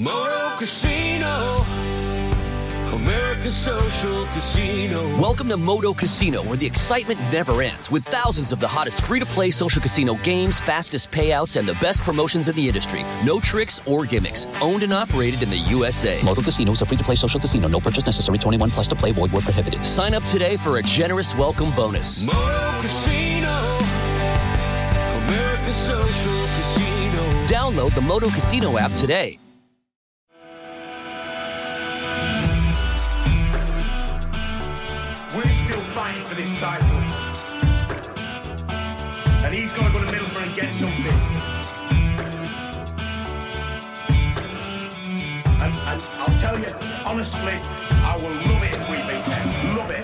Moto Casino, American Social Casino. Welcome to Moto Casino, where the excitement never ends, with thousands of the hottest free-to-play social casino games, fastest payouts, and the best promotions in the industry. No tricks or gimmicks. Owned and operated in the USA. Moto Casino is a free-to-play social casino. No purchase necessary. 21 plus to play. Void where prohibited. Sign up today for a generous welcome bonus. Moto Casino, American Social Casino. Download the Moto Casino app today. Fighting for this title, and he's got to go to Middlesbrough and get something. And I'll tell you honestly, I will love it if we beat them. Love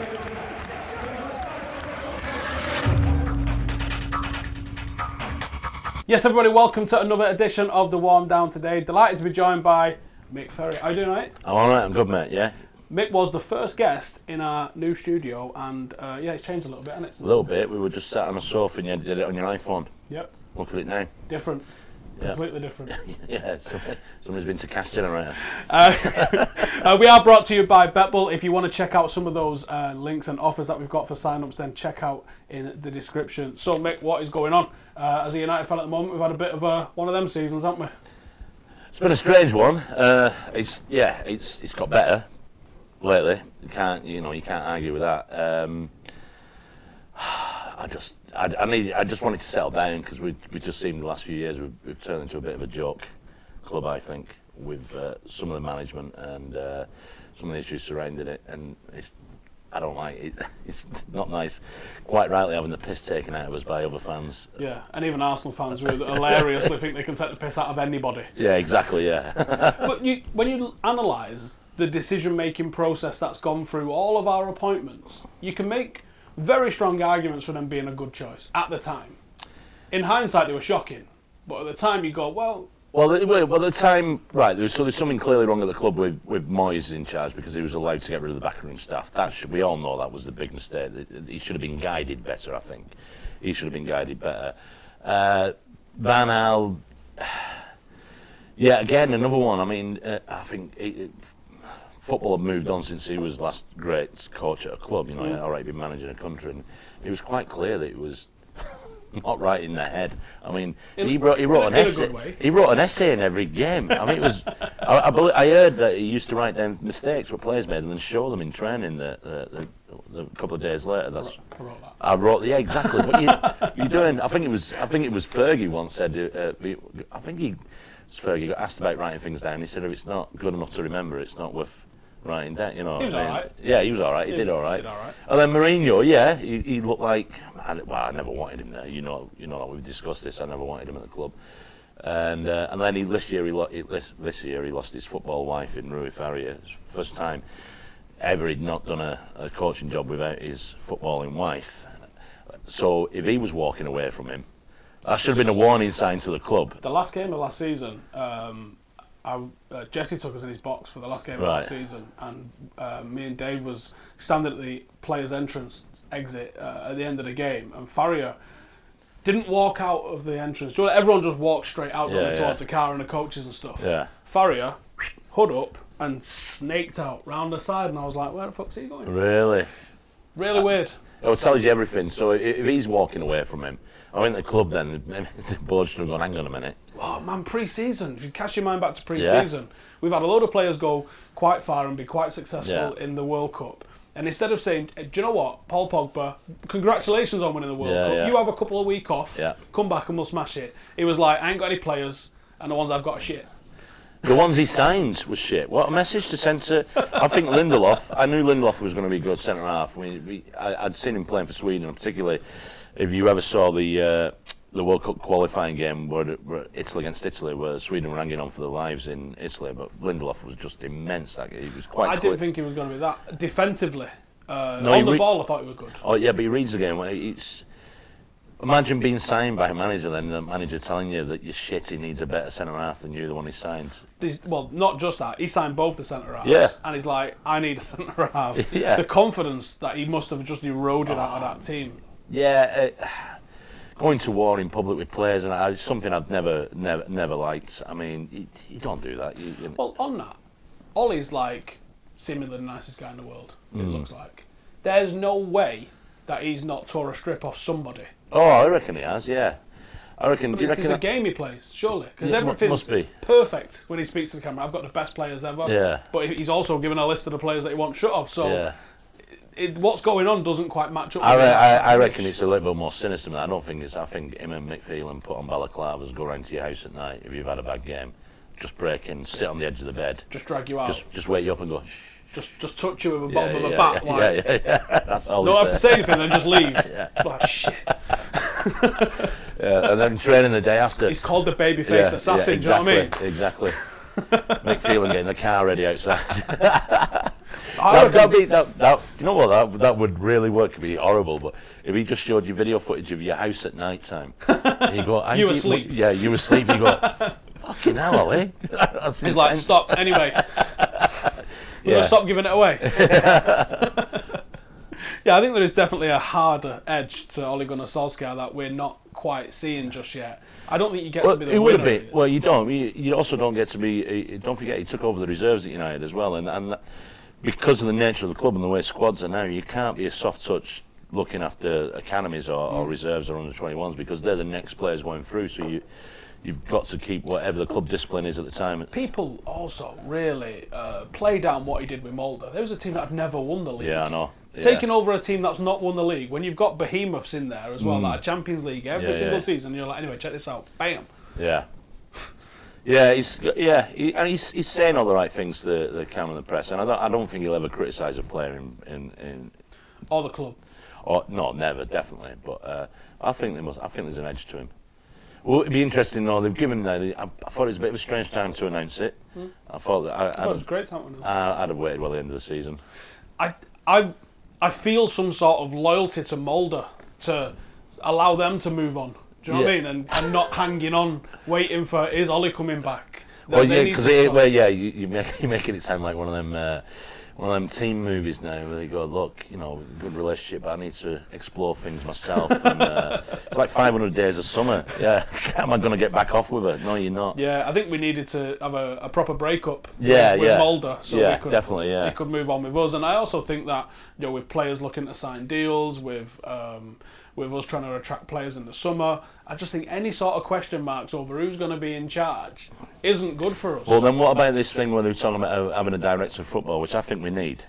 it. Yes, everybody, welcome to another edition of the Warm Down today. Delighted to be joined by Mick Ferry. How are you doing, mate? I'm alright, I'm good, mate, yeah. Mick was the first guest in our new studio, and it's changed a little bit, hasn't it? A little bit. We were just sat on a sofa and you did it on your iPhone. Yep. Look at it now. Different. Yeah. Completely different. Yeah, somebody's been to Cash Generator. We are brought to you by BetBull. If you want to check out some of those links and offers that we've got for sign-ups, then check out in the description. So, Mick, what is going on? As a United fan at the moment, we've had a bit of one of them seasons, haven't we? It's been a strange one. It's got better lately. You can't argue with that. I just wanted to settle down because we just seemed the last few years we've turned into a bit of a joke club, I think, with some of the management and some of the issues surrounding it, and I don't like it. It's not nice. Quite rightly having the piss taken out of us by other fans. Yeah, and even Arsenal fans who hilariously think they can take the piss out of anybody. Yeah, exactly. Yeah. But when you analyse the decision-making process that's gone through all of our appointments, you can make very strong arguments for them being a good choice at the time. In hindsight, they were shocking, but at the time you go, well, at the time, right, there's something clearly wrong at the club with Moyes in charge because he was allowed to get rid of the backroom staff. We all know that was the big mistake. He should have been guided better, I think. He should have been guided better. Van Gaal, yeah, again, another one. I mean, I think football had moved on since he was last great coach at a club. He had already been managing a country, and it was quite clear that it was not right in the head. I mean, he wrote an essay. He wrote an essay in every game. I mean, it was. I heard that he used to write down mistakes what players made and then show them in training. The couple of days later, I wrote that. Yeah, exactly. What you're doing? I think it was Fergie once said. Fergie got asked about writing things down. He said, if it's not good enough to remember, it's not worth writing down. You know, he was all right. Yeah, he was all right. He did all right. And then Mourinho, yeah, he looked like. I never wanted him there. You know that we've discussed this. I never wanted him at the club. And then this year he lost his football wife in Rui Faria. First time ever he'd not done a coaching job without his footballing wife. So if he was walking away from him, that should have been a warning sign to the club. The last game of last season, Jesse took us in his box for the last game of last season, and me and Dave was standing at the players' entrance exit at the end of the game, and Faria didn't walk out of the entrance. Everyone just walked straight out towards the car and the coaches and stuff. Yeah. Faria, hood up, and snaked out round the side, and I was like, where the fuck's he going? Really? Really weird. It tells you everything. So if he's walking away from him, I went to the club then, the board should have gone, hang on a minute. Oh man, pre-season. If you cast your mind back to pre-season, we've had a load of players go quite far and be quite successful in the World Cup. And instead of saying, do you know what, Paul Pogba, congratulations on winning the World Cup. You have a couple of weeks off, come back and we'll smash it. It was like, I ain't got any players, and the ones I've got are shit. The ones he signed was shit. What a message to send to... I think Lindelof, I knew Lindelof was going to be a good centre-half. I'd seen him playing for Sweden, particularly if you ever saw the World Cup qualifying game where Italy against Italy, where Sweden were hanging on for their lives in Italy, but Lindelof was just immense. He was quite. I didn't think he was going to be that defensively. On the ball, I thought he was good. Oh yeah, but he reads the game. Imagine being signed by a manager, then the manager telling you that you're shit. He needs a better centre half than you, the one he signs. Well, not just that. He signed both the centre halves, and he's like, I need a centre half. The confidence that he must have just eroded out of that team. Yeah. going to war in public with players, and it's something I've never liked. I mean, you don't do that. Well, on that, Ollie's like seemingly the nicest guy in the world. It looks like. There's no way that he's not tore a strip off somebody. Oh, I reckon he has. Yeah, I reckon. Do you reckon there's a game he plays, surely, because Yeah, everything's must be. perfect when he speaks to the camera. I've got the best players ever. Yeah. But he's also given a list of the players that he wants shut off. So. Yeah. What's going on doesn't quite match up. I reckon it's a little bit more sinister than that. I don't think it's. I think him and Mick Phelan put on balaclavas, go round to your house at night if you've had a bad game, just break in, sit on the edge of the bed, just drag you out, just wake you up and go. Shh. Just touch you with the bottom of a bat. Yeah. That's all. Don't have to say anything, then just leave. Yeah. Like, shit. Yeah, and then training the day after. He's called the babyface assassin. Exactly, Do you know what I mean? Exactly. Mick Phelan getting the car ready outside. You know what? That would really work. It'd be horrible, but if he just showed you video footage of your house at night time, and you go, you asleep. Yeah, you asleep. You go, fucking hell, Ollie. He's like, stop. Anyway, we're gonna stop giving it away. Yeah, I think there is definitely a harder edge to Ole Gunnar Solskjaer that we're not quite seeing just yet. I don't think you get to be the winner. It would have been. Well, you don't. You also don't get to be. Don't forget, he took over the reserves at United as well, and because of the nature of the club and the way squads are now, you can't be a soft touch looking after academies or reserves or under 21s because they're the next players going through. So you've got to keep whatever the club discipline is at the time. People also really play down what he did with Mulder. There was a team that had never won the league. Yeah, I know. Yeah. Taking over a team that's not won the league, when you've got behemoths in there as well, like a Champions League every single season, you're like, anyway, check this out, bam. Yeah. Yeah, he's saying all the right things to the camera and the press, and I don't think he'll ever criticise a player in or the club. Or no, never, definitely. But I think there's an edge to him. Well, it'd be interesting though. They've given. I thought it was a bit of a strange time to announce it. I thought that it was a great time to announce it. I'd have waited till the end of the season. I feel some sort of loyalty to Mulder to allow them to move on. Do you know what I mean? And not hanging on, waiting for is Ollie coming back. Well, yeah, because you're making it sound like one of them team movies now where they go, look, good relationship, but I need to explore things myself. And it's like 500 days of summer. Yeah, am I going to get back off with her? No, you're not. Yeah, I think we needed to have a proper breakup with Mulder, so he could move on with us. And I also think that with players looking to sign deals, with us trying to attract players in the summer, I just think any sort of question marks over who's going to be in charge isn't good for us. Well, then what about this thing where they're talking about having a director of football, which I think we need?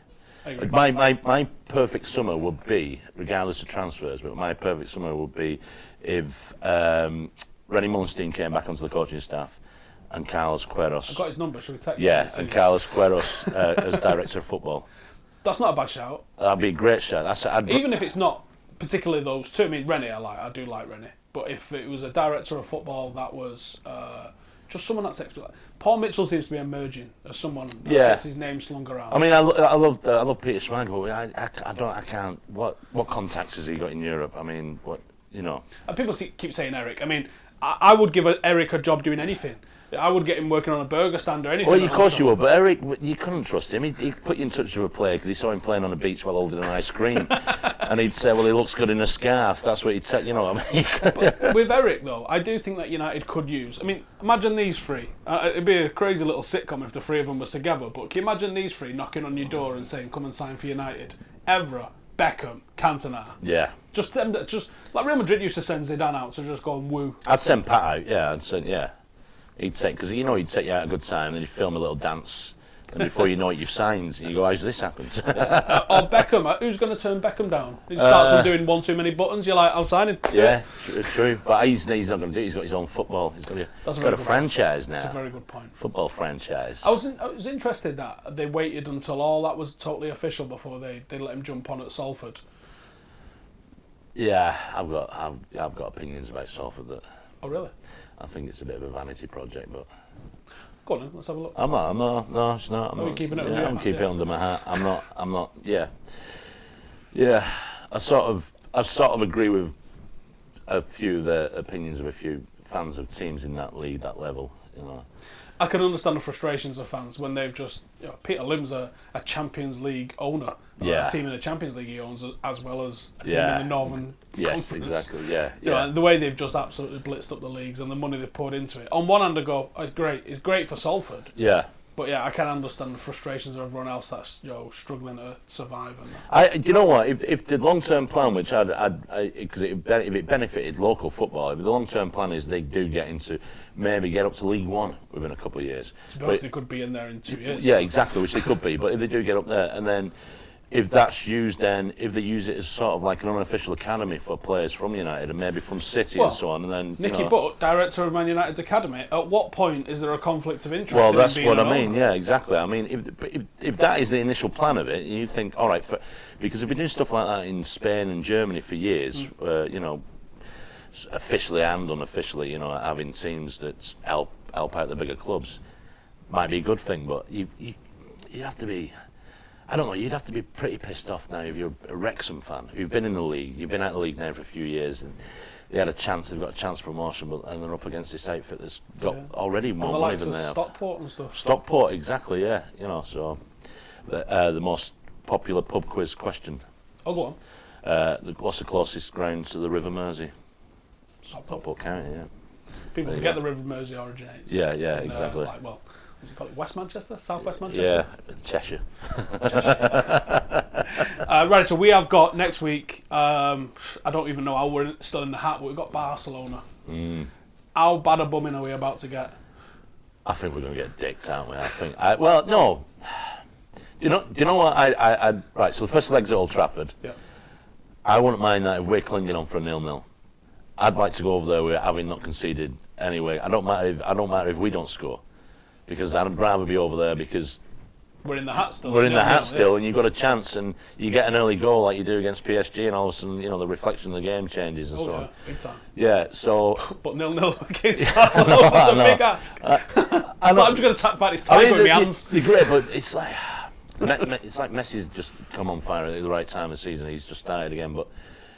My perfect summer would be, regardless of transfers, but my perfect summer would be if Rennie Mullenstein came back onto the coaching staff and Carlos Queiroz. I've got his number, should we text him? Yeah, and Carlos Queiroz as director of football. That's not a bad shout. That'd be a great shout. Even if it's not particularly those two. I mean, Rennie, I do like Rennie. But if it was a director of football that was just someone that's Paul Mitchell seems to be emerging as someone that gets his name slung around. I mean, I love Peter Schmeichel, but I can't. What contacts has he got in Europe? I mean, And people keep saying Eric. I mean, I would give Eric a job doing anything. I would get him working on a burger stand or anything. Well, of course you would, but Eric, you couldn't trust him. He'd put you in touch with a player because he saw him playing on a beach while holding an ice cream. And he'd say, well, he looks good in a scarf. That's what he'd say, what I mean? But with Eric, though, I do think that United could use... I mean, imagine these three. It'd be a crazy little sitcom if the three of them was together, but can you imagine these three knocking on your door and saying, come and sign for United? Evra, Beckham, Cantona. Yeah. Just them, like Real Madrid used to send Zidane out to just go and woo. I'd send Pat out, yeah. He'd take, because he'd take you out at a good time, and then he'd film a little dance, and before you know it, you've signed, and you go, how's this happened? Or Beckham, who's going to turn Beckham down? He starts doing one too many buttons, you're like, I'm signing. Yeah, true, but he's not going to do it, he's got his own football, he's got a franchise now. That's a very good point. Football franchise. I was interested that they waited until all that was totally official before they let him jump on at Salford. Yeah, I've got opinions about Salford that... Oh, really? I think it's a bit of a vanity project, but... Go on then, let's have a look. I'm not, no, it's not. I'm keeping it under my hat. I'm not, yeah. I sort of agree with a few of the opinions of a few fans of teams in that league, that level, I can understand the frustrations of fans when they've just... Peter Lim's a Champions League owner. A team in the Champions League he owns, as well as a team in the Northern Yes, Conference. exactly, yeah. And the way they've just absolutely blitzed up the leagues and the money they've poured into it. On one hand, I go, it's great. It's great for Salford. Yeah. But I can understand the frustrations of everyone else that's struggling to survive. And do you know what? If the long-term plan, which because if it benefited local football, if the long-term plan is they do get up to League One within a couple of years. To be honest, they could be in there in 2 years. Yeah, exactly, which they could be. But if they do get up there, and then if that's used, then if they use it as sort of like an unofficial academy for players from United and maybe from City and so on, and then Nicky Butt, director of Man United's academy. At what point is there a conflict of interest? Well, in that's being what I an mean. owner? Yeah, exactly. I mean, if that is the initial plan of it, you think, all right, because we've been doing stuff like that in Spain and Germany for years. Officially and unofficially, having teams that help out the bigger clubs might be a good thing, but you have to be. I don't know, you'd have to be pretty pissed off now if you're a Wrexham fan who've been in the league. You've been out of the league now for a few years, and they've got a chance of promotion, and they're up against this outfit that's got already more money than they have. Stockport and stuff. Stockport, exactly, yeah. So the most popular pub quiz question. Oh, go on. What's the closest ground to the River Mersey? Stockport County, yeah. People forget the River Mersey originates. Yeah, exactly. What's it called? West Manchester? South West Manchester? Yeah, Cheshire. Right, so we have got next week, I don't even know how we're still in the hat, but we've got Barcelona. How bad a bumming are we about to get? I think we're going to get dicked, aren't we? I think. No. Do you know what? Right, so the first leg's at Old Trafford. Yeah. I wouldn't mind that if we're clinging on for a 0-0. I'd like to go over there with having not conceded anyway. I don't matter if we don't score. Because I'd rather be over there because we're in the hat still. We're in the hat still, and you've got a chance, and you get an early goal like you do against PSG, and all of a sudden, the reflection of the game changes and so on. Big time. Yeah, so. But 0-0 against Barcelona was a big ask. I'm just going to tap back this tiger with my hands. You're great, but it's like Messi's just come on fire at the right time of the season. He's just started again, but.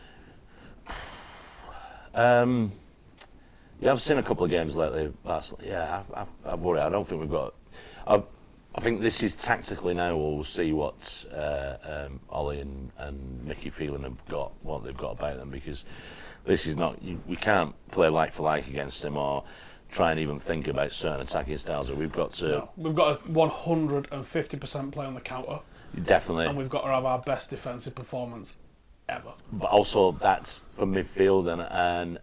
Yeah, I've seen a couple of games lately. Yeah, I worry. I don't think we've got. I think this is tactically now. We'll see what Ollie and Mickey Phelan have got, what they've got about them, because this is not. We can't play like for like against them or try and even think about certain attacking styles. We've got to. No, we've got a 150% play on the counter. Definitely. And we've got to have our best defensive performance ever. But also, that's for midfield and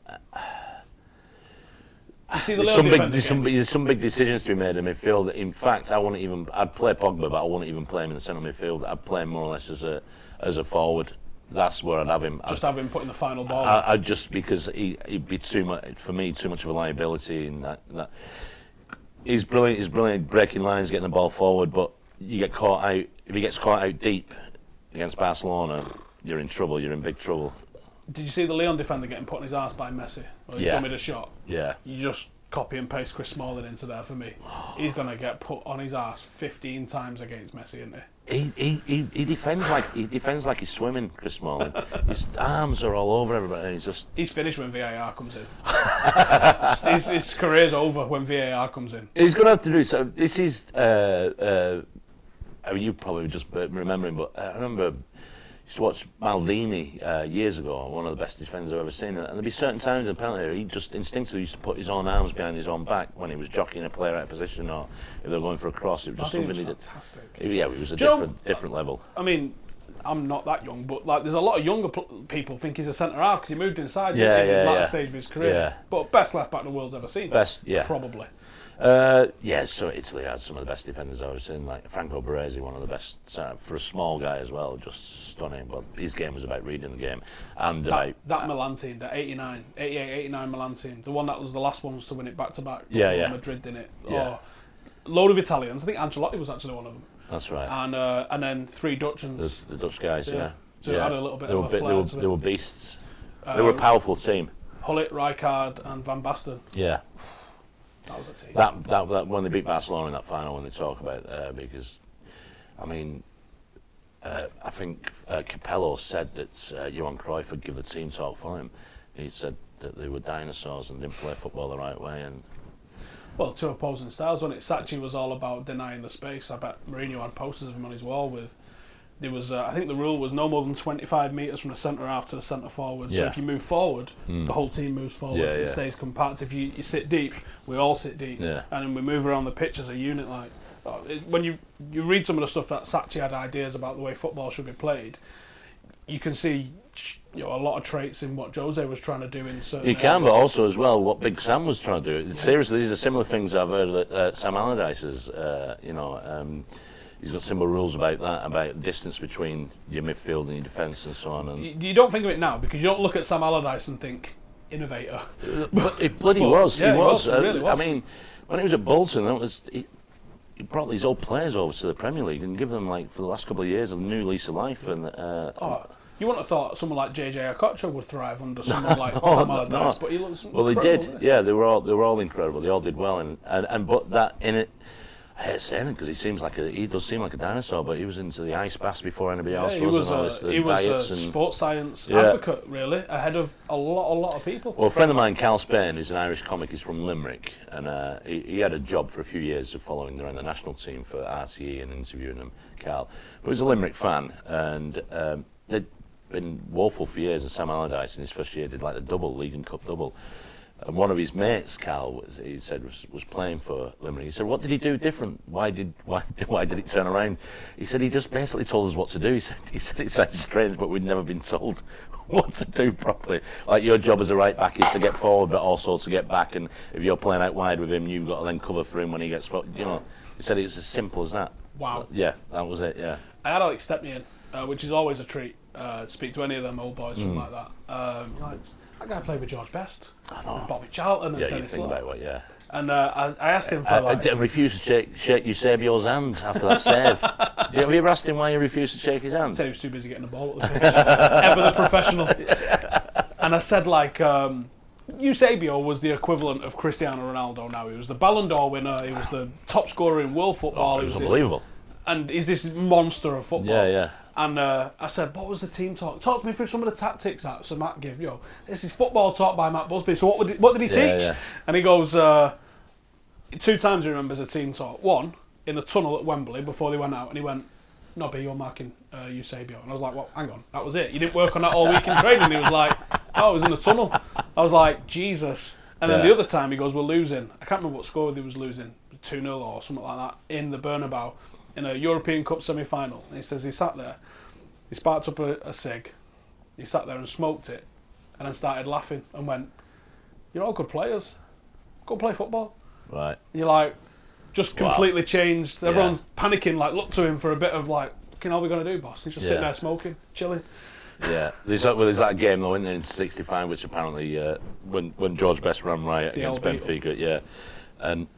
you see the there's some big decisions to be made in midfield. In fact, I'd play Pogba, but I wouldn't even play him in the centre midfield. I'd play him more or less as a forward. That's where I'd have him. Have him putting the final ball. I'd just because he'd be too much for me, too much of a liability. In that he's brilliant. He's brilliant breaking lines, getting the ball forward. But you get caught out. If he gets caught out deep against Barcelona, you're in trouble. You're in big trouble. Did you see the Lyon defender getting put on his arse by Messi? Or he dummied a shot? Yeah. You just copy and paste Chris Smalling into there for me. He's going to get put on his arse 15 times against Messi, isn't he? He defends like he's swimming, Chris Smalling. His arms are all over everybody. And he's finished when VAR comes in. his career's over when VAR comes in. He's going to have to do so. This is you probably just remembering, but I remember. I used to watch Maldini years ago, one of the best defenders I've ever seen, and there'd be certain times in the penalty area he just instinctively used to put his own arms behind his own back when he was jockeying a player out of position, or if they were going for a cross. It was just something he did. Fantastic. Yeah, it was a different level. I mean, I'm not that young, but there's a lot of younger people think he's a centre half because he moved inside in the latter stage of his career. Yeah. But best left back the world's ever seen. Probably. So Italy had some of the best defenders I've ever seen, like Franco Baresi, one of the best for a small guy as well, just stunning. But his game was about reading the game. And that Milan team, the 88-89 Milan team, the one that was the last ones to win it back-to-back. Madrid did it. Yeah. Load of Italians. I think Ancelotti was actually one of them. That's right. And then 3 Dutchans. The Dutch guys, yeah. So it had a little bit of a flair to it. They were beasts. They were a powerful team. Gullit, Rijkaard and Van Basten. Yeah. That was a team. That when they beat Barcelona in that final, when they talk about because, I mean, I think Capello said that Johan Cruyff would give the team talk for him. He said that they were dinosaurs and didn't play football the right way, and Well, two opposing styles. When Sachi was all about denying the space, I bet Mourinho had posters of him on his wall with. There was, I think the rule was no more than 25 metres from the centre half to the centre forward. So if you move forward, the whole team moves forward. It stays compact. If you sit deep, we all sit deep, and then we move around the pitch as a unit. Like when you read some of the stuff that Sachi had ideas about the way football should be played, you can see a lot of traits in what Jose was trying to do in certain. You can, but also as well what Big Sam was trying to do. Seriously, these are similar things I've heard that Sam Allardyce has. He's got similar rules about that, about distance between your midfield and your defence and so on. And you don't think of it now because you don't look at Sam Allardyce and think innovator. But it bloody was. Yeah, he was. He really was. I mean, when he was at Bolton, he brought these old players over to the Premier League and give them, like, for the last couple of years, a new lease of life. And you wouldn't have thought someone like JJ Okocha would thrive under someone like Sam Allardyce, but he looks incredible. Well, they did. Yeah, they were all incredible. They all did well, and but that in it. I hate saying it because he does seem like a dinosaur, but he was into the ice baths before anybody else was. He was a sports science advocate, really, ahead of a lot of people. Well, a friend of mine, Cal Spain, who's an Irish comic, he's from Limerick, and he had a job for a few years of following around the national team for RTE and interviewing him, Cal. But he was a Limerick fan, and they'd been woeful for years, and Sam Allardyce in his first year did like the double, League and Cup double. And one of his mates, Cal, he said was playing for Limerick. He said, "What did he do different? Why did it turn around?" He said, "He just basically told us what to do." He said it sounds strange, but we'd never been told what to do properly. Like your job as a right back is to get forward, but also to get back. And if you're playing out wide with him, you've got to then cover for him when he gets forward. He said it was as simple as that. Wow. Yeah, that was it. Yeah. I had Alex Stepney in, which is always a treat. Speak to any of them old boys, something like that. That guy played with George Best, and Bobby Charlton, and Dennis think Law. about what, yeah. And I asked him for I refused to shake Eusebio's hand after that save. Have you ever asked him why he refused to shake his hand? He said he was too busy getting the ball at the pitch. Ever the professional. And I said, Eusebio was the equivalent of Cristiano Ronaldo now. He was the Ballon d'Or winner, he was the top scorer in world football. He was unbelievable. And he's this monster of football. Yeah. And I said, what was the team talk? Talk to me through some of the tactics that Sir Matt gave. This is football taught by Matt Busby. So what did he teach? Yeah. And he goes, 2 times he remembers a team talk. One, in the tunnel at Wembley before they went out. And he went, "Nobby, you're marking Eusebio." And I was like, well, hang on, that was it. You didn't work on that all week in training. He was like, oh, it was in the tunnel. I was like, Jesus. And then the other time he goes, we're losing. I can't remember what score they was losing. 2-0 or something like that in the Bernabeu in a European Cup semi-final. And he says he sat there. He sparked up a cig, he sat there and smoked it, and then started laughing and went, "You're all good players. Go play football." Right. And you're like, just completely changed. Everyone's panicking, look to him for a bit of what are we going to do, boss? He's just sitting there smoking, chilling. Yeah. There's that game though, isn't there, in '65, which apparently when George Best ran riot against Benfica, and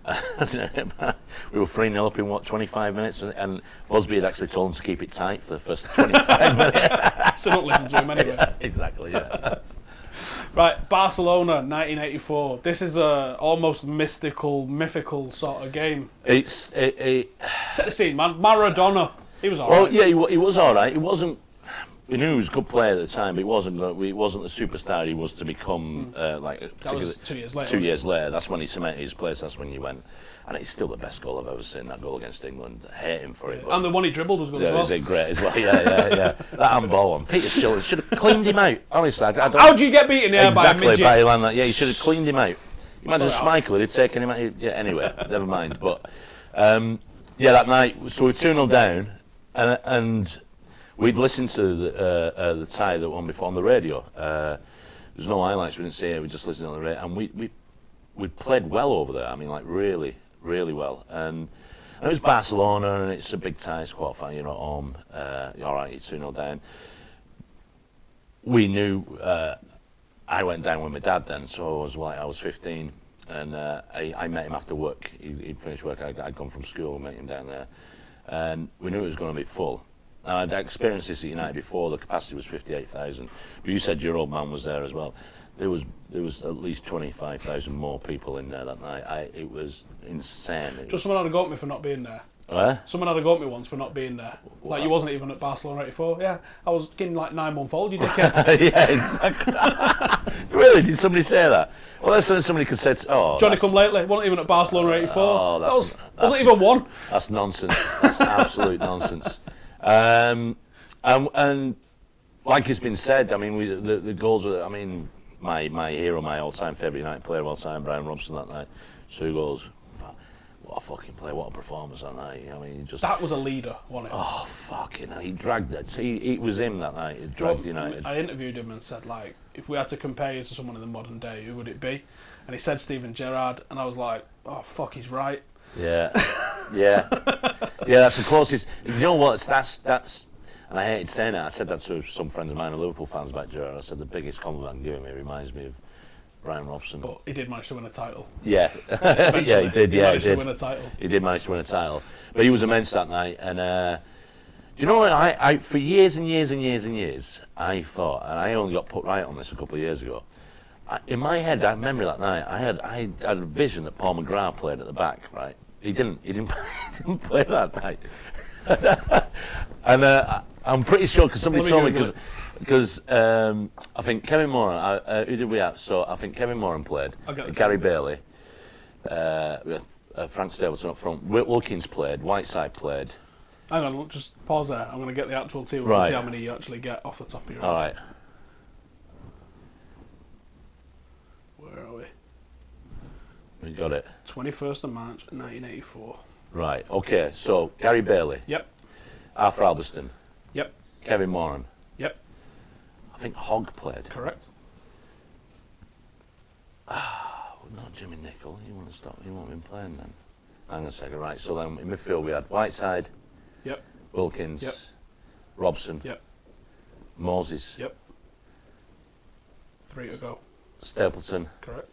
we were 3-0 up in 25 minutes, and Busby had actually told him to keep it tight for the first 25 minutes. So don't listen to him anyway. Yeah, exactly, yeah. Right, Barcelona, 1984. This is a almost mythical sort of game. Set the scene, man. Maradona, he was alright. Well, yeah, he was alright. He wasn't. We knew he was a good player at the time, but he wasn't the superstar he was to become. That was 2 years later. 2 years later, that's when he cemented his place. That's when you went, and it's still the best goal I've ever seen. That goal against England, I hate him for it. And the one he dribbled was good as well. Yeah, it was great as well. Yeah. That handball one, Peter Shilton should have cleaned him out. Honestly, I don't. How'd you get beaten there by a midget? Exactly, by that. Yeah, he should have cleaned him out. Imagine Schmeichel had taken him out. Yeah, anyway, never mind. But that night, so we were 2-0 down, and we'd listened to the tie that one before on the radio. There's no highlights, we didn't see it, we just listened on the radio, and we played well over there. I mean, really, really well. And it was Barcelona, and it's a big tie, it's quarter-final, you're at home, you're all right, you're 2-0 down. We knew, I went down with my dad then, so I was 15, and I met him after work. He'd finished work, I'd gone from school, met him down there, and we knew it was going to be full. I'd experienced this at United before. The capacity was 58,000. But you said your old man was there as well. There was at least 25,000 more people in there that night. It was insane. Just someone had to go at me for not being there. Someone had a go at me once for not being there. Like, you wasn't even at Barcelona 84. Yeah, I was getting like 9-month-old, you dickhead. Yeah, exactly. Really? Did somebody say that? Well, that's somebody could say, Johnny come lately, wasn't even at Barcelona 84. Oh, wasn't even one. That's nonsense. That's absolute nonsense. And like it's been said, I mean, the goals were, I mean, my hero, my all-time favourite United player of all time, Brian Robson, that night, 2 goals. What a fucking play, what a performance that night. I mean, that was a leader, wasn't it? Oh, fucking hell. He dragged it. It was him that night. He dragged United. I interviewed him and said, like, if we had to compare you to someone in the modern day, who would it be? And he said Steven Gerrard, and I was like, oh, fuck, he's right. Yeah. Yeah. Yeah, that's the closest. You know what? That's and I hated saying that. I said that to some friends of mine, Liverpool fans about Gerrard. I said the biggest compliment I can give him, it reminds me of Brian Robson. But he did manage to win a title. Yeah. Yeah, he did. Yeah, he did. Win a title. He did manage to win a title. But he was immense that night. And do you know what? I for years and years and years and years, I thought, and I only got put right on this a couple of years ago. In my head, I remember that night, I had a vision that Paul McGrath played at the back, right? He didn't play that night. And I'm pretty sure, because somebody told me, because I think Kevin Moran, who did we have? So I think Kevin Moran played, Gary Bailey, Frank Stapleton up front, Wilkins played, Whiteside played. Hang on, just pause there. I'm going to get the actual team and see how many you actually get off the top of your head. All right. Where are we? We got it. 21st of March, 1984. Right, okay, so Gary Bailey. Yep. Arthur Albiston. Yep. Kevin Moran. Yep. I think Hogg played. Correct. Not Jimmy Nicholl. He wouldn't stop. He won't been playing then. Hang on a second. Right. So then in midfield we had Whiteside. Yep. Wilkins. Yep. Robson. Yep. Moses. Yep. 3 to go. Stapleton. Correct.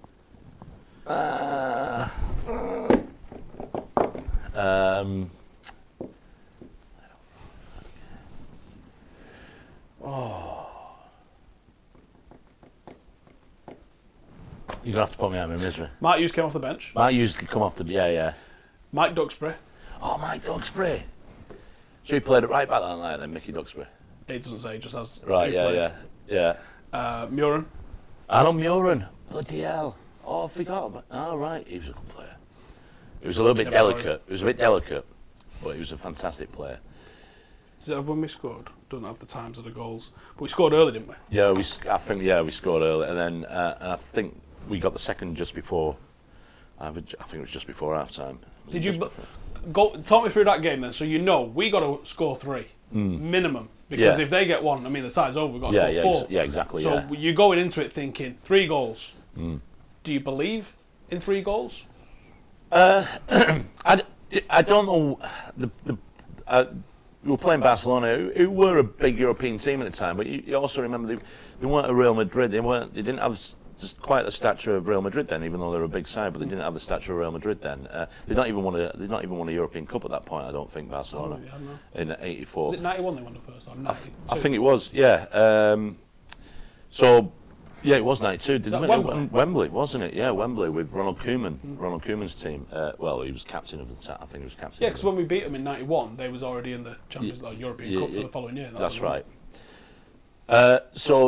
You're going to have to put me out of my misery. Mark Hughes came off the bench. Mark Hughes could come off the... Yeah. Mike Duxbury. Oh, Mike Duxbury. So he played it right back that night then, Mickey Duxbury. It doesn't say, just as... Right, yeah. Muren. Alan Muren. Bloody hell. Oh, I forgot about... Oh, right. He was a good player. He was a little bit delicate. He was a bit delicate, but he was a fantastic player. Is it when we scored? Don't have the times of the goals. But we scored early, didn't we? Yeah, I think we scored early. And then I think we got the second just before... I think it was just before half-time. Did you... Talk me through that game then. So you know, we got to score 3. Minimum. Because if they get 1, I mean, the tie's over, we've got to score 4. Yeah, exactly, So you're going into it thinking, 3 goals. Do you believe in 3 goals? I don't know. We were playing Barcelona, who were a big European team at the time, but you also remember they weren't a Real Madrid. They didn't have just quite the stature of Real Madrid then, even though they were a big side. But they didn't have the stature of Real Madrid then. They not even won a European Cup at that point. I don't think Barcelona in '84. Was it '91 they won the first time? I think it was. Yeah. So. Yeah, it was '92. Didn't it? Wembley, wasn't it? Yeah, Wembley with Ronald Koeman. Ronald Koeman's team. Well, he was captain of the I think he was captain. Yeah, because when we beat them in '91, they was already in the Champions League European Cup for the following year. That's right. So,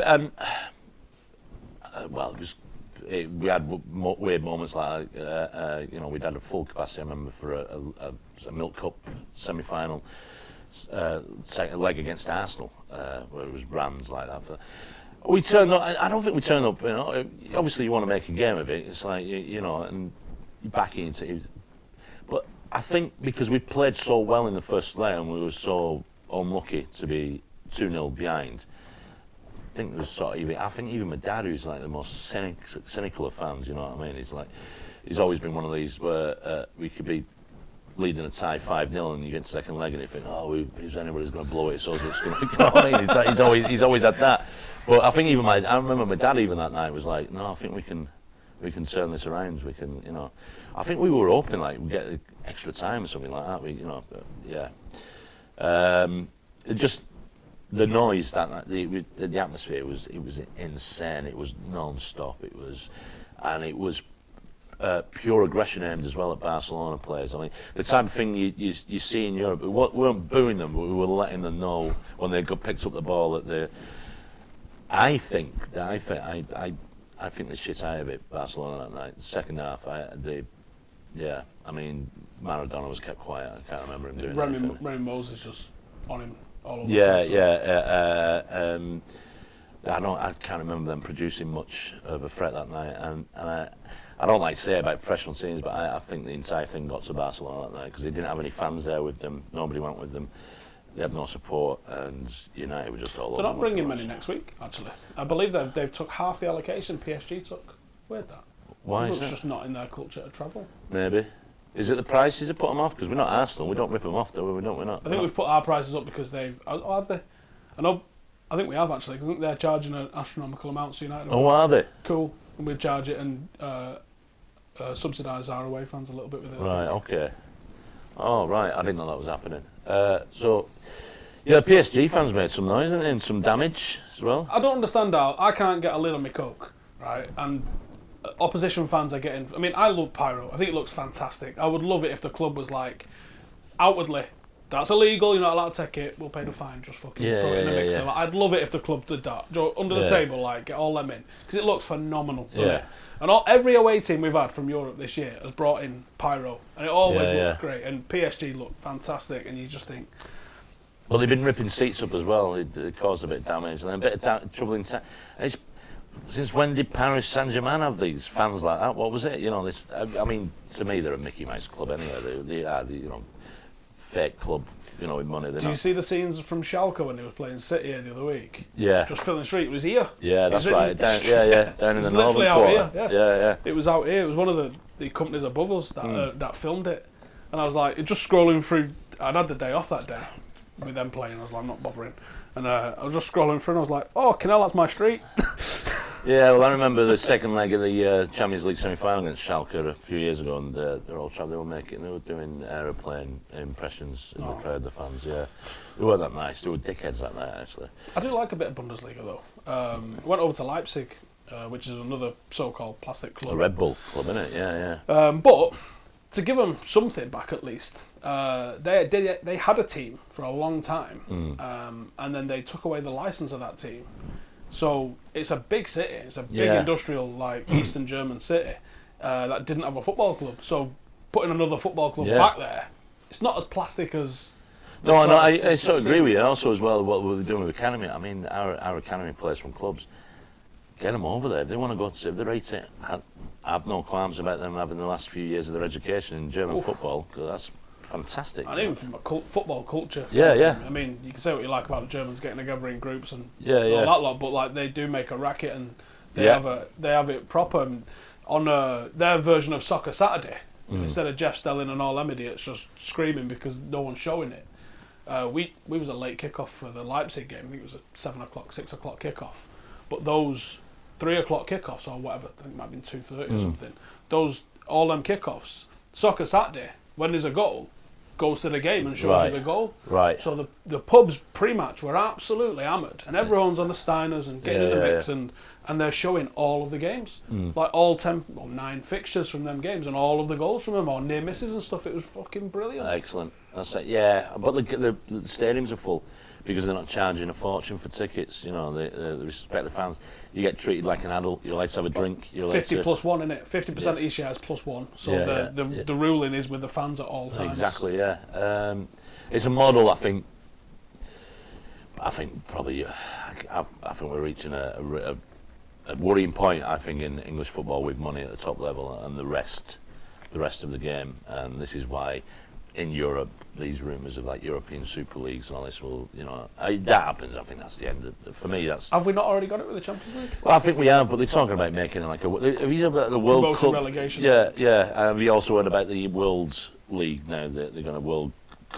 well, we had weird moments like we'd had a full capacity. I remember for a Milk Cup semi-final, second leg against Arsenal, where it was brands like that. We turned up. I don't think we turned up. Obviously, you want to make a game of it. It's like and you're back into it. But I think because we played so well in the first leg and we were so unlucky to be 2-0 behind, I think there's I think even my dad, who's like the most cynical of fans, you know what I mean? He's always been one of these where we could be leading a tie 5-0 and you get second leg and you think, if anybody's going to blow it, so it's going to. You know what I mean? He's always had that. But I think I remember my dad even that night was like, no, I think we can turn this around. We can, I think we were hoping like we'd get extra time or something like that. Just the noise that night, the atmosphere it was insane. It was non-stop. It was pure aggression aimed as well at Barcelona players. I mean, the type of thing you see in Europe, we weren't booing them, but we were letting them know when they picked up the ball that they. I think they shit out of it, Barcelona that night. Second half, I mean, Maradona was kept quiet. I can't remember him doing anything. Remy Moses just on him all over. I can't remember them producing much of a threat that night, and I don't like to say about professional teams, but I think the entire thing got to Barcelona that night because they didn't have any fans there with them. Nobody went with them. They had no support, and United were just all over. They're not bringing many next week, actually. I believe they've took half the allocation PSG took. Weird that. Why is It's it? just not in their culture to travel. Maybe. Is it the prices that put them off? Because we're not Arsenal. We don't rip them off, do we? We're not. I think we've put our prices up because they've. Oh, have they? I think we have actually. 'Cause I think they're charging an astronomical amount. So United. Oh, are they? Cool. And we charge it and subsidise our away fans a little bit with it. Right. Okay. Oh, right. I didn't know that was happening. PSG fans made some noise and some damage as well. I don't understand how I can't get a lid on my Coke, right? And opposition fans are getting. I mean, I love pyro. I think it looks fantastic. I would love it if the club was like, outwardly, that's illegal. You're not allowed to take it. We'll pay the fine. Just fucking throw it in the mixer. Like, I'd love it if the club did that. Under the table, like get all them in because it looks phenomenal. Doesn't it? And every away team we've had from Europe this year has brought in pyro, and it always looks great. And PSG look fantastic, and you just think. Well, they've been ripping seats up as well. It caused a bit of damage and a bit of trouble in town. Since when did Paris Saint-Germain have these fans like that? What was it? This. I mean, to me, they're a Mickey Mouse club anyway. They are the fake club. With money. Do you see the scenes from Schalke when he was playing City the other week? Yeah. Just filling the street. It was here. Yeah, that's right. Down in the northern quarter. Yeah. It was out here. It was one of the companies above us that filmed it, and I was like, just scrolling through. I'd had the day off that day with them playing. I was like, I'm not bothering, and I was just scrolling through, and I was like, oh, Canal, that's my street. Yeah, well, I remember the second leg of the Champions League semi-final against Schalke a few years ago, and they were doing aeroplane impressions in the crowd, the fans. Yeah, they weren't that nice. They were dickheads that night, actually. I do like a bit of Bundesliga though. I went over to Leipzig, which is another so-called plastic club. A Red Bull club, isn't it? Yeah. But to give them something back at least, they had a team for a long time, and then they took away the license of that team. So it's a big city. It's a big industrial, like Eastern German city that didn't have a football club. So putting another football club back there, it's not as plastic as. No, I sort of agree with you. And also as well, what we're doing with academy. I mean, our academy players from clubs, get them over there if they want to go to. If they're 18, I have no qualms about them having the last few years of their education in German football because that's fantastic. And even from a football culture. Yeah. I mean, you can say what you like about the Germans getting together in groups and all that lot, but like they do make a racket and they have it proper. And on their version of Soccer Saturday, instead of Jeff Stelling and all them idiots just screaming because no one's showing it. We was a late kickoff for the Leipzig game. I think it was a 7 o'clock, 6 o'clock kickoff. But those 3 o'clock kickoffs or whatever, I think it might have been 2:30 or something. Those all them kickoffs, Soccer Saturday, when there's a goal, goes to the game and shows you the goal. Right. So the pubs pre-match were absolutely hammered, and everyone's on the Steiners and getting in the mix, and they're showing all of the games, like all 9 fixtures from them games, and all of the goals from them, or near misses and stuff. It was fucking brilliant. Excellent. That's it. Yeah, but the stadiums are full because they're not charging a fortune for tickets. They respect the fans. You get treated like an adult. You're allowed to have a drink. You're 50 plus 1, innit? 50% of each share is plus 1. So the ruling is with the fans at all times. Exactly. Yeah. It's a model. I think probably. I think we're reaching a worrying point. I think in English football with money at the top level and the rest of the game. And this is why in Europe these rumours of like European Super Leagues and all this will, that happens. I think that's the end. For me, that's. Have we not already got it with the Champions League? Well, I think we have, but they're talking about making like a. Have you heard about the World Promotion Cup? relegation. Yeah. Have you also heard about the World League now? They're going to World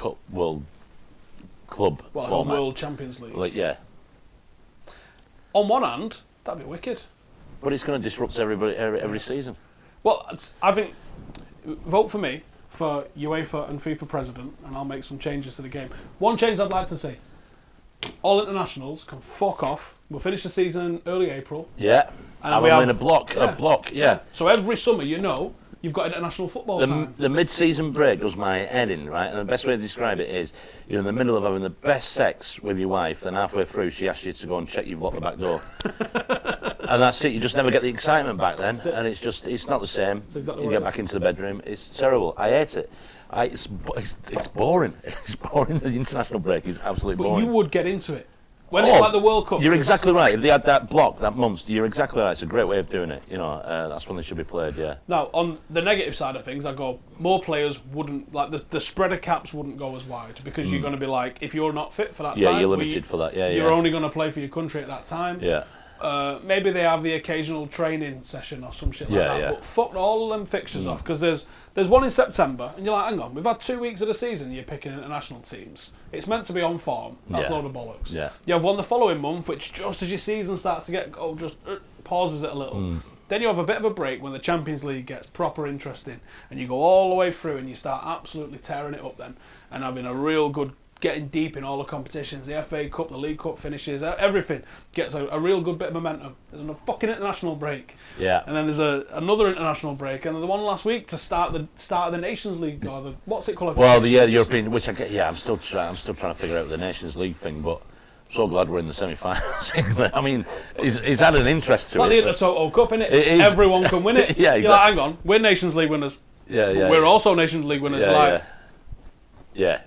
Club. Well, format. World Champions League. Yeah. On one hand, that'd be wicked. But it's going to disrupt everybody every season. Well, I think vote for me for UEFA and FIFA president, and I'll make some changes to the game. One change I'd like to see: all internationals can fuck off. We'll finish the season in early April. Yeah, and we have in a block. Yeah. So every summer, you've got international football time. The mid-season break does my head in, right? And the best way to describe it is you're in the middle of having the best sex with your wife, and halfway through she asks you to go and check you've locked the back door. And that's it. You just never get the excitement back then, and it's not the same. Exactly you get back into the bedroom. It's terrible. I hate it. It's boring. It's boring. The international break is absolutely boring. But you would get into it. When it's like the World Cup. You're exactly right. If they had that block, that month, you're exactly right. It's a great way of doing it. You know, that's when they should be played, yeah. Now, on the negative side of things, I go, more players wouldn't, like the spreader caps wouldn't go as wide because you're going to be like, if you're not fit for that time, you're limited for that, you're only going to play for your country at that time. Yeah. Maybe they have the occasional training session or some shit like that, but fuck all them fixtures off because there's one in September and you're like, hang on, we've had 2 weeks of the season, you're picking international teams. It's meant to be on form. That's a load of bollocks. Yeah. You have one the following month, which just as your season starts to get just pauses it a little. Then you have a bit of a break when the Champions League gets proper interesting and you go all the way through and you start absolutely tearing it up then and having a real good getting deep in all the competitions, the FA Cup, the League Cup finishes, everything gets a real good bit of momentum. There's a fucking international break. Yeah. And then there's another international break, and the one last week to start of the Nations League, or the, what's it called? Well, the European, which I get, I'm still trying to figure out the Nations League thing, but I'm so glad we're in the semi-finals. I mean, he's had an interest to it. It's like the Intertoto Cup, innit? Everyone can win it. Yeah, exactly. You're like, hang on, we're Nations League winners. Yeah, yeah. We're also Nations League winners. Yeah.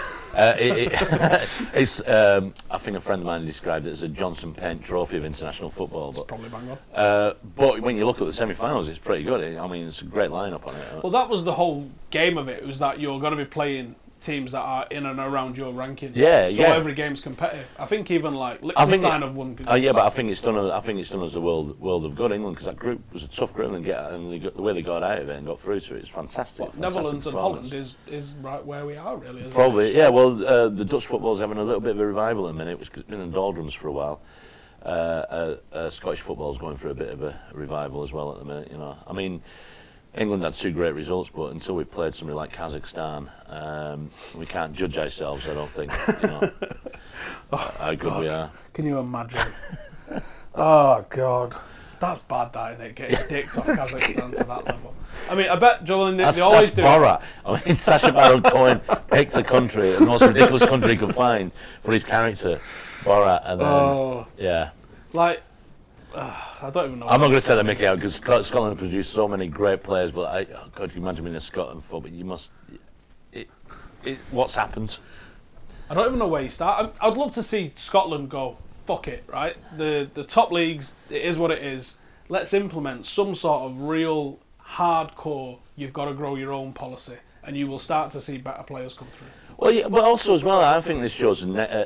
I think a friend of mine described it as a Johnson Paint Trophy of international football. But, probably bang on. But when you look at the semi-finals, it's pretty good. I mean, it's a great lineup on it. Well, that was the whole game of it. Was that you're going to be playing teams that are in and around your ranking. Yeah, so every game's competitive. I think even like Liechtenstein have won. Yeah, but I think it's done. I think it's done as a world of good. England, because that group was a tough group, and the way they got out of it and got through to it is fantastic. Well, Netherlands and Holland is right where we are really. Probably, yeah. Well, the Dutch football's having a little bit of a revival at the minute, which has been in doldrums for a while. Scottish football's going through a bit of a revival as well at the minute. You know, I mean, England had 2 great results, but until we played somebody like Kazakhstan, we can't judge ourselves, I don't think, you know, how good we are. Can you imagine? Oh, God. That's bad, that, isn't it? Getting dicked off Kazakhstan to that level. I mean, I bet Joel and Nick, they always do. Borat. I mean, Sacha Baron Cohen picked a country, the most ridiculous country he could find for his character, Borat, and then, yeah. Like, I don't even know. I'm not going to take the mickey out because Scotland produced so many great players, but God, you imagine being a Scotland football, but you must. What's happened? I don't even know where you start. I'd love to see Scotland go, fuck it, right? The top leagues, it is what it is. Let's implement some sort of real hardcore, you've got to grow your own policy, and you will start to see better players come through. Well, yeah, but also as well, I think this shows.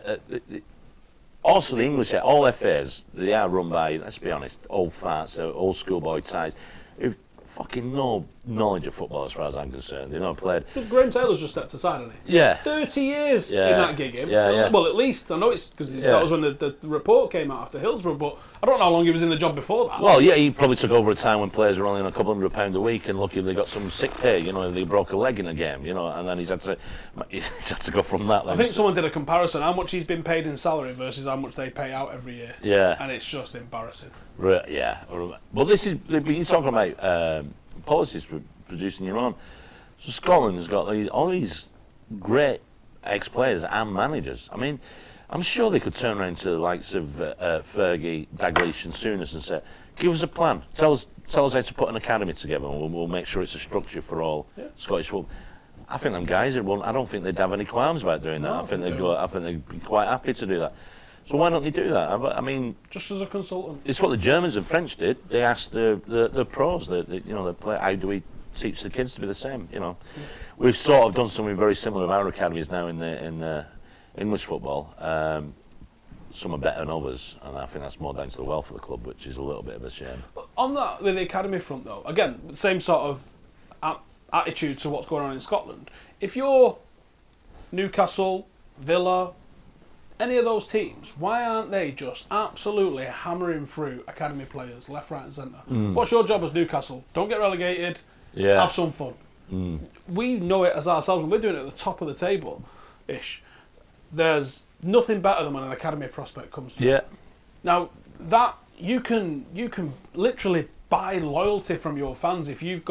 Also, the English, all FAs, they are run by, let's be honest, old farts, old schoolboy ties, who've fucking no knowledge of football as far as I'm concerned. They've not played. But Graham Taylor's just stepped aside, hasn't he? Yeah. 30 years in that gig. Yeah. Well, at least, I know it's because that was when the report came out after Hillsborough, but I don't know how long he was in the job before that. Well, yeah, he probably took over a time when players were only on a couple £100 a week, and lucky they got some sick pay, you know, they broke a leg in a game, you know, and then he's had to go from that. I think someone did a comparison, how much he's been paid in salary versus how much they pay out every year. Yeah. And it's just embarrassing. Right, yeah. Well, this is, you're talking about policies for producing your own. So Scotland has got all these great ex-players and managers. I mean, I'm sure they could turn around to the likes of Fergie, Dalglish and Souness and say, give us a plan. Tell us how to put an academy together, and we'll make sure it's a structure for all Scottish football. I think them guys would I don't think they'd have any qualms about doing that. No, I think they'd be quite happy to do that. So why don't they do that? I mean, just as a consultant. It's what the Germans and French did. They asked the pros, the play, how do we teach the kids to be the same? You know, we've sort of done something very similar with our academies now in the English football. Some are better than others, and I think that's more down to the wealth of the club, which is a little bit of a shame. On that, with the academy front, though, again, same sort of attitude to what's going on in Scotland. If you're Newcastle, Villa, any of those teams, why aren't they just absolutely hammering through academy players left, right and centre? What's your job as Newcastle? Don't get relegated, have some fun. We know it as ourselves, and we're doing it at the top of the table-ish. There's nothing better than when an academy prospect comes through. Yeah. Now, that you can literally buy loyalty from your fans if you've got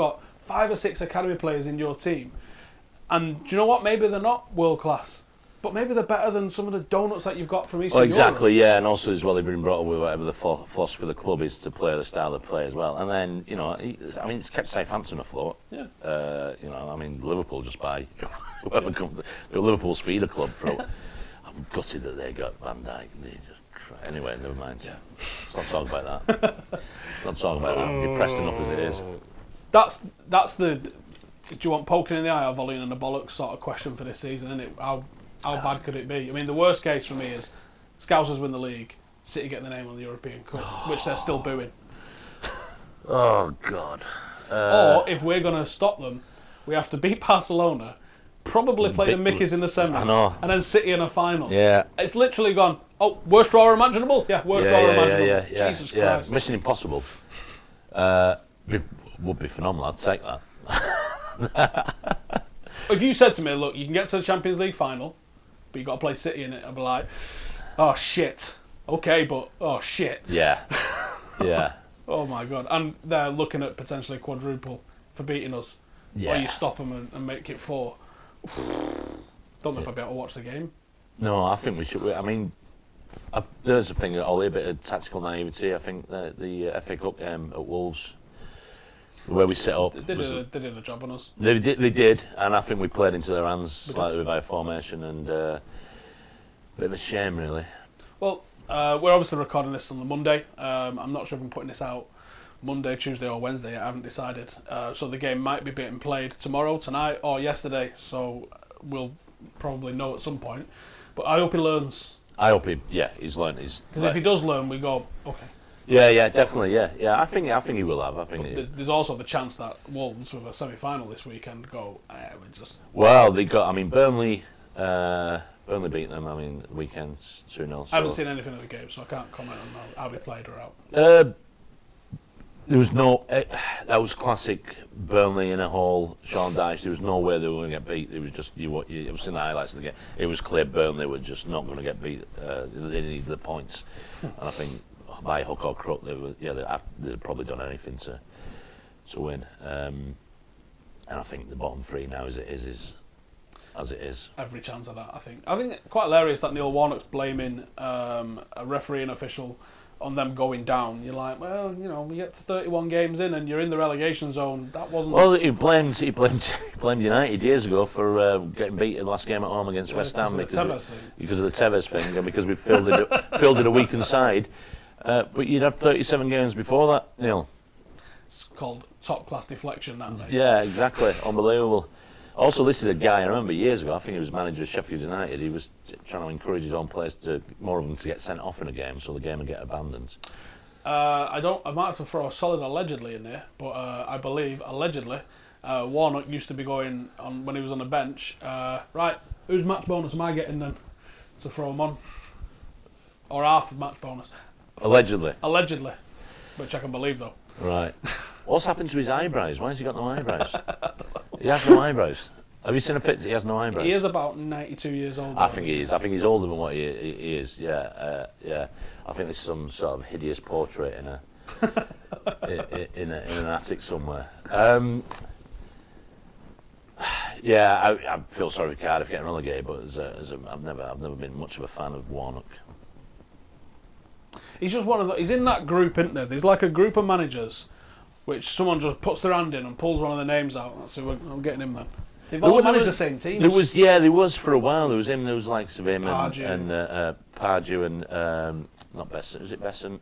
5 or 6 academy players in your team, and do you know what? Maybe they're not world class, but maybe they're better than some of the donuts that you've got from Eastern Europe. Exactly, yeah, and also as well, they've been brought up with whatever the philosophy of the club is to play the style they play as well. And then, it's kept Southampton afloat. Yeah. Liverpool just buy whoever comes. Liverpool's feeder club for. I'm gutted that they got Van Dijk. They just anyway, never mind. Yeah. Let's not talk about that. Not talk about that. Depressed enough as it is. That's the. Do you want poking in the eye or volleying in the bollocks sort of question for this season? Isn't it? How bad could it be? I mean, the worst case for me is Scousers win the league, City get the name on the European Cup, which they're still booing. Oh God. Or if we're going to stop them, we have to beat Barcelona. Probably play the Mickeys in the semis, and then City in a final. Yeah, it's literally gone. Oh, worst draw imaginable. Yeah, worst draw imaginable. Yeah. Jesus Christ. Mission impossible. Would be phenomenal. I'd take that. If you said to me, look, you can get to the Champions League final, but you got to play City in it, I'd be like, oh shit. Okay, but oh shit. Yeah. Yeah. Oh my God. And they're looking at potentially quadruple for beating us. Yeah. Or you stop them and make it 4. Don't know if I'd be able to watch the game. No, I think we should. There's a thing, Ollie, a bit of tactical naivety. I think the FA Cup game at Wolves, where we set up, they did a job on us. They did, and I think we played into their hands slightly with our formation, and a bit of a shame, really. Well, we're obviously recording this on the Monday. I'm not sure if I'm putting this out Monday, Tuesday or Wednesday. I haven't decided. So the game might be being played tomorrow, tonight or yesterday. So we'll probably know at some point. But I hope he learns. I hope he's learned. Because if he does learn, we go, okay. Yeah, definitely, yeah. I think he will have. There's also the chance that Wolves, with a semi-final this weekend, go, we just... Well, Burnley... Burnley beat them, weekends 2-0. So. I haven't seen anything of the game, so I can't comment on how they played or out. There was no... that was classic Burnley in a hole, Sean Dyche. There was no way they were going to get beat. It was just... You've seen the highlights of the game. It was clear Burnley were just not going to get beat. They needed the points. And I think by hook or crook, they'd probably done anything to win. And I think the bottom 3 now as it is. Every chance of that, I think. I think it's quite hilarious that Neil Warnock's blaming a referee and official on them going down. You're like, well, we get to 31 games in and you're in the relegation zone. That wasn't... Well, he blamed United years ago for getting beat in the last game at home against West Ham because of the Tevez thing and because we fielded a weakened side. But you'd have 37 games before that, Neil. It's called top-class deflection, that mate. Yeah, exactly. Unbelievable. Also, this is a guy I remember years ago. I think he was manager of Sheffield United. He was trying to encourage his own players more of them to get sent off in a game, so the game would get abandoned. I might have to throw a solid allegedly in there, but I believe allegedly Warnock used to be going on when he was on the bench. Right, whose match bonus am I getting then to throw him on, or half of match bonus? Allegedly, which I can believe though. Right. What's happened to his eyebrows? Why has he got no eyebrows? He has no eyebrows. Have you seen a picture? He has no eyebrows. He is about 92 years old. I think he is. I think he's older than what he is. Yeah. I think there's some sort of hideous portrait in an attic somewhere. I feel sorry for Cardiff getting relegated, but I've never been much of a fan of Warnock. He's just one of the... He's in that group, isn't there? There's like a group of managers which someone just puts their hand in and pulls one of the names out. So I'm getting him then. They've all managed the same teams. There was for a while. There was him. There was like him and Pardew and not Besson. Was it Besson?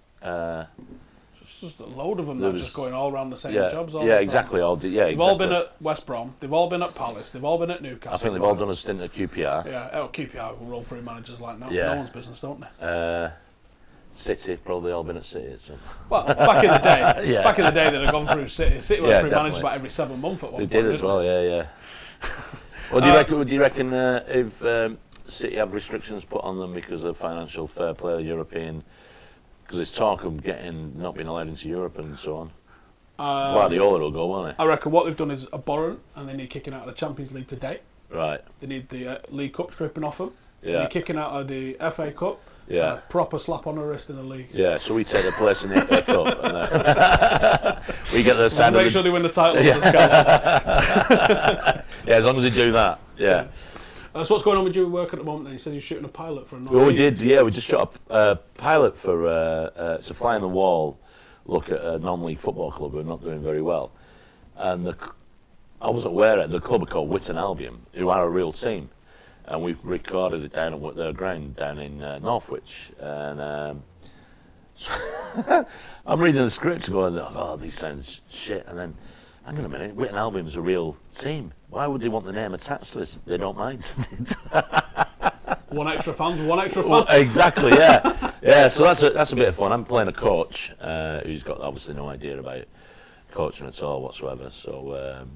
Just a load of them that are just going all around the same jobs. Exactly. They've all been at West Brom. They've all been at Palace. They've all been at Newcastle. I think they've all done a stint at QPR. Yeah, QPR will roll through managers like no one's business, don't they? City, probably all been at City. So. Well, back in the day, they'd have gone through City. City went through managers about every 7 months at one point. They did as well, yeah. Well, do you reckon if City have restrictions put on them because of financial fair play, European, because there's talk of not being allowed into Europe and so on? Guardiola will go, won't he? I reckon what they've done is abhorrent, and they need kicking out of the Champions League today. Right. They need the League Cup stripping off them. Yeah. They're kicking out of the FA Cup. Yeah. Proper slap on the wrist in the league. Yeah, so we take the place in the FA Cup. And we get the side of Make the... sure they win the title. Yeah. The Scousers. Yeah, as long as they do that. Yeah. So what's going on with your work at the moment then? You said you're shooting a pilot for a Well, we did, yeah. We just shot a pilot for it's a fly on the wall look at a non-league football club who are not doing very well. And I wasn't aware of it. The club are called Witton Albion, who are a real team. And we recorded it down at their ground down in Northwich. And so I'm reading the script going, oh, these sounds shit. And then, hang on a minute, Witton Albion's a real team. Why would they want the name attached to this? They don't mind. One extra fan. Well, exactly, yeah. Yeah, so that's a bit of fun. I'm playing a coach who's got obviously no idea about coaching at all whatsoever. So,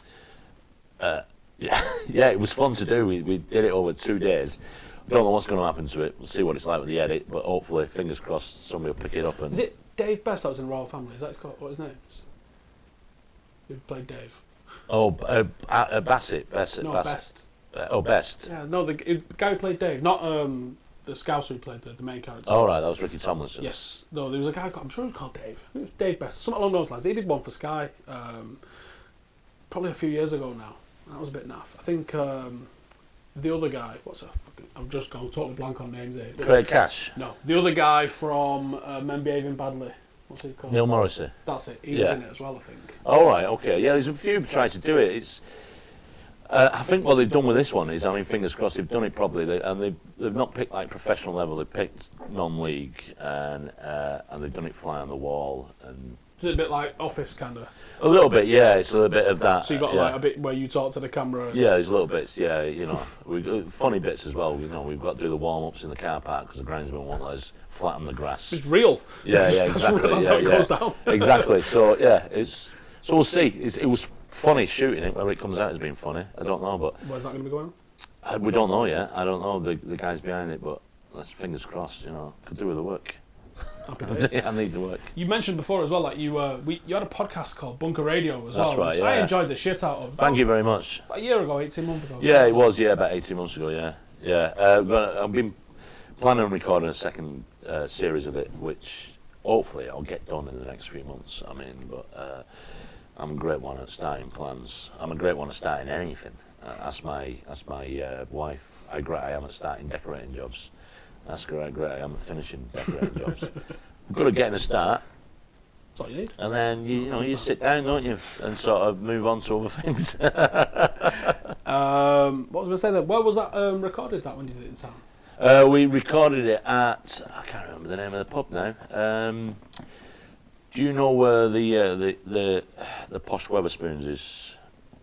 yeah, it was fun to do. We did it over 2 days. Don't know what's going to happen to it. We'll see what it's like with the edit, but hopefully, fingers crossed, somebody will pick it up. And is it Dave Best that was in Royal Family? Is that what his name is? Who played Dave? Oh, Bassett. No, Bassett. Best. Best. Yeah, no, the guy who played Dave, not the Scouser who played the main character. Oh, right, that was Ricky Tomlinson. Yes. No, there was a guy, I'm sure he was called Dave. It was Dave Best, something along those lines. He did one for Sky, probably a few years ago now. That was a bit naff. I think the other guy, I'm just going totally blank on names here. Craig Cash? No, the other guy from Men Behaving Badly. What's he called? Neil Morrissey. That's it. He was in it as well, I think. Oh, right, okay. Yeah, there's a few trying to do it. It's... I think what they've done with this one is, I mean, fingers crossed, they've done it properly, they've not picked like professional level, they've picked non-league, and they've done it fly on the wall. And is it a bit like Office, kind of? A little bit, yeah. It's a little bit of that. So you got like a bit where you talk to the camera. Yeah, there's little bits. Yeah, you know, funny bits as well. You know, we've got to do the warm-ups in the car park because the groundsman won't let us flatten the grass. It's real. Yeah, exactly. That's how it goes down. Exactly. So yeah, so we'll see. It was funny shooting it. Whether it comes out as being funny, I don't know. But where's that going to be going? We don't know yet. I don't know the guys behind it, but let's fingers crossed. You know, could do with the work. Happy days. I need the work. You mentioned before as well, like you had a podcast called Bunker Radio as well. That's right. Yeah. I enjoyed the shit out of. Thank you very much. About a year ago, 18 months ago. Yeah, it was. Yeah, about 18 months ago. Yeah. But I've been planning on recording a second series of it, which hopefully I'll get done in the next few months. I mean, but I'm a great one at starting plans. I'm a great one at starting anything. Ask my wife how great I am at starting decorating jobs. Ask her how great I am at finishing decorating jobs. I'm good at getting a start. That's all you need. And then you sit down, don't you, and sort of move on to other things. What was I going to say then? Where was that recorded? That when you did it in town? We recorded it at, I can't remember the name of the pub now. Do you know where the Posh Weatherspoons is?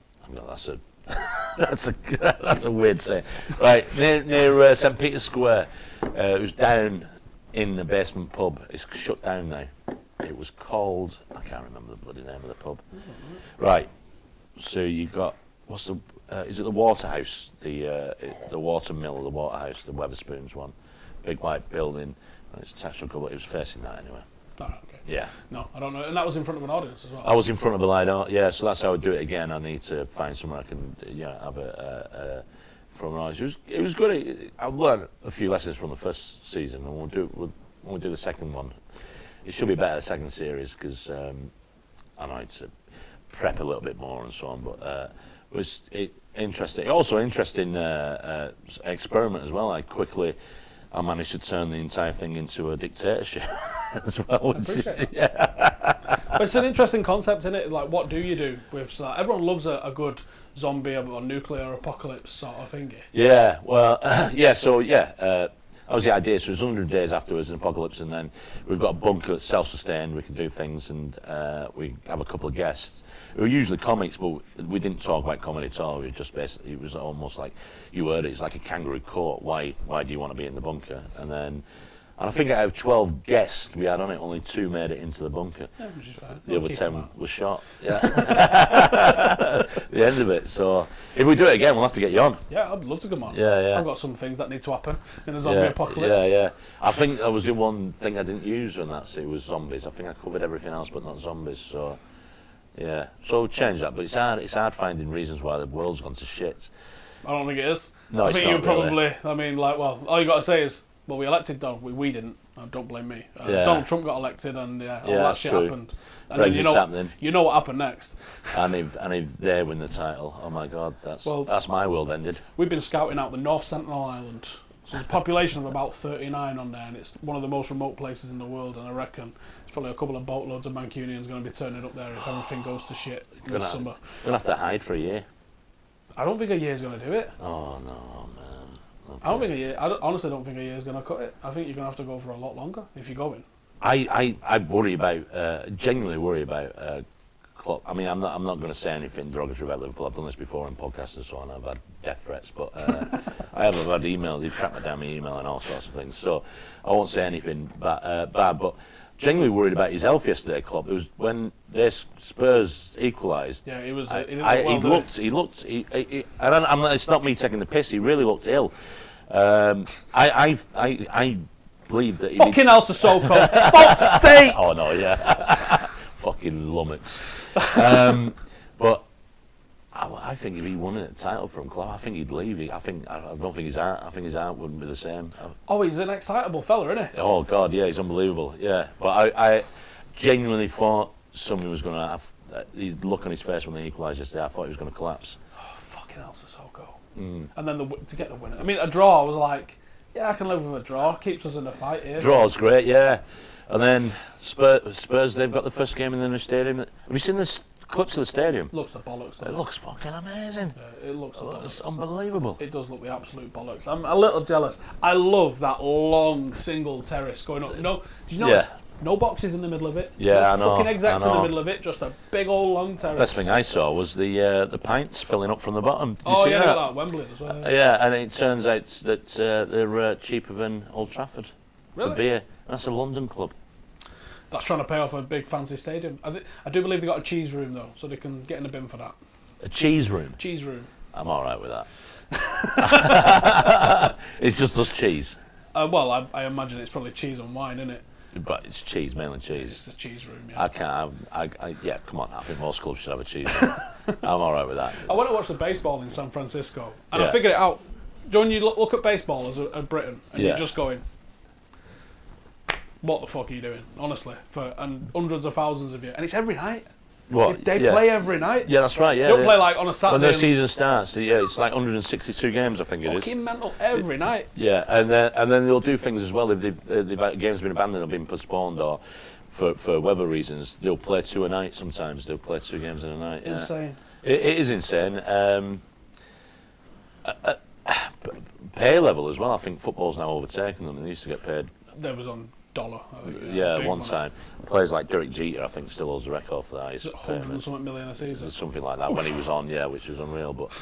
That's a weird saying. Right, near St Peter's Square. It was down in the basement pub. It's shut down now. It was called, I can't remember the bloody name of the pub. Right, so you got, is it the Waterhouse? The water mill, the Waterhouse, the Weatherspoons one. Big white building. It's attached to a couple, it was facing that anyway. Alright, okay. Yeah. No, I don't know. And that was in front of an audience as well. I was in front of a light, yeah, so that's how I do it again. I need to find somewhere I can have from an audience. It was good. I've learned a few lessons from the first season, and when we do the second one, it should be better, the second series, because I know it's prep a little bit more and so on, but it was interesting. Also interesting experiment as well. I managed to turn the entire thing into a dictatorship as well. But it's an interesting concept, isn't it? Like, what do you do with that? Everyone loves a good zombie or nuclear apocalypse sort of thingy. Yeah, well, that was the idea. So it was 100 days afterwards, an apocalypse, and then we've got a bunker that's self-sustained. We can do things, and we have a couple of guests who are usually comics, but we didn't talk about comedy at all. We just basically, it was almost like, you heard it, it's like a kangaroo court. Why do you want to be in the bunker? And I think out of 12 guests we had on it, only 2 made it into the bunker. Yeah, which is fine. The other 10 was shot. Yeah. The end of it. So if we do it again, we'll have to get you on. Yeah, I'd love to come on. Yeah. I've got some things that need to happen in a zombie apocalypse. Yeah. I think that was the one thing I didn't use when it was zombies. I think I covered everything else but not zombies. So yeah. So we'll change that. But it's hard finding reasons why the world's gone to shit. I don't think it is. No, I it's think not you probably. Really. I mean, like, well, all you got to say is, well, we elected Don. We didn't. Don't blame me. Yeah. Donald Trump got elected, and all that shit true. happened. And then Brexit's happening. You know what happened next. And if they win the title, oh my God, that's my world ended. We've been scouting out the North Sentinel Island. So there's a population of about 39 on there, and it's one of the most remote places in the world. And I reckon there's probably a couple of boatloads of Mancunians going to be turning up there if everything goes to shit this summer. Gonna have to hide for a year. I don't think a year's going to do it. Oh no, man. Okay. I don't think a year. Honestly don't think a year's going to cut it. I think you're going to have to go for a lot longer if you're going. I worry about, genuinely worry about Klopp. I mean, I'm not going to say anything derogatory about Liverpool. I've done this before in podcasts and so on. I've had death threats, but I have had emails. They've tracked me down my email and all sorts of things. So I won't say anything bad, but genuinely worried about his health yesterday, Klopp. It was when their Spurs equalised. Yeah, he was. He looked. It's not me taking the piss. He really looked ill. I believe that. Fucking El Sissoko. Fuck's sake! Oh no, yeah. Fucking lummox. But I think if he won a title from Klopp, I think he'd leave. I don't think his heart. I think his heart wouldn't be the same. Oh, he's an excitable fella, isn't he? Oh God, yeah, he's unbelievable. Yeah, but I genuinely thought someone was going to have the look on his face when they equalised yesterday. I thought he was going to collapse. Oh, fucking El Sissoko. And then to get the winner. I mean, a draw. I was like, yeah, I can live with a draw. Keeps us in the fight here. Draw's great, yeah. And then Spurs, they've got the first game in the new stadium. Have you seen the clips of the stadium? Looks the bollocks. It looks fucking amazing. Yeah, it looks the bollocks. It's unbelievable. It does look the absolute bollocks. I'm a little jealous. I love that long single terrace going up. No, did you notice? No boxes in the middle of it. Yeah, no I know. Fucking execs in the middle of it. Just a big old long terrace. Best thing I saw was the pints filling up from the bottom. Did you see yeah, that? like Wembley as well. Yeah, and it turns out that they're cheaper than Old Trafford. Really? For beer. That's a London club. That's trying to pay off a big fancy stadium. I do believe they got a cheese room though, so they can get in the bin for that. A cheese room? Cheese room. I'm alright with that. It's just us cheese. Well, I imagine it's probably cheese and wine, isn't it? But it's cheese, mainly cheese. It's a cheese room, yeah. I can't yeah, come on, I think most clubs should have a cheese room. I'm alright with that. I went to watch the baseball in San Francisco, and I figured it out. When you look at baseball as a Briton, and you're just going, what the fuck are you doing, honestly? And hundreds of thousands of you. And it's every night. What? They play every night. Yeah, that's right, yeah. They don't play like on a Saturday. When the season starts, it's like 162 games, I think it is. Fucking mental every night. Yeah, and then they'll do things as well. If the game's been abandoned or been postponed or for weather reasons, they'll play 2 a night sometimes. They'll play 2 games in a night. Yeah. Insane. It is insane. Pay level as well. I think football's now overtaken them. They used to get paid. There was on dollar, I think. Yeah, one time. Players like Derek Jeter, I think, still holds the record for that. Is it 100 and something million a season? Something like that when he was on, which was unreal. But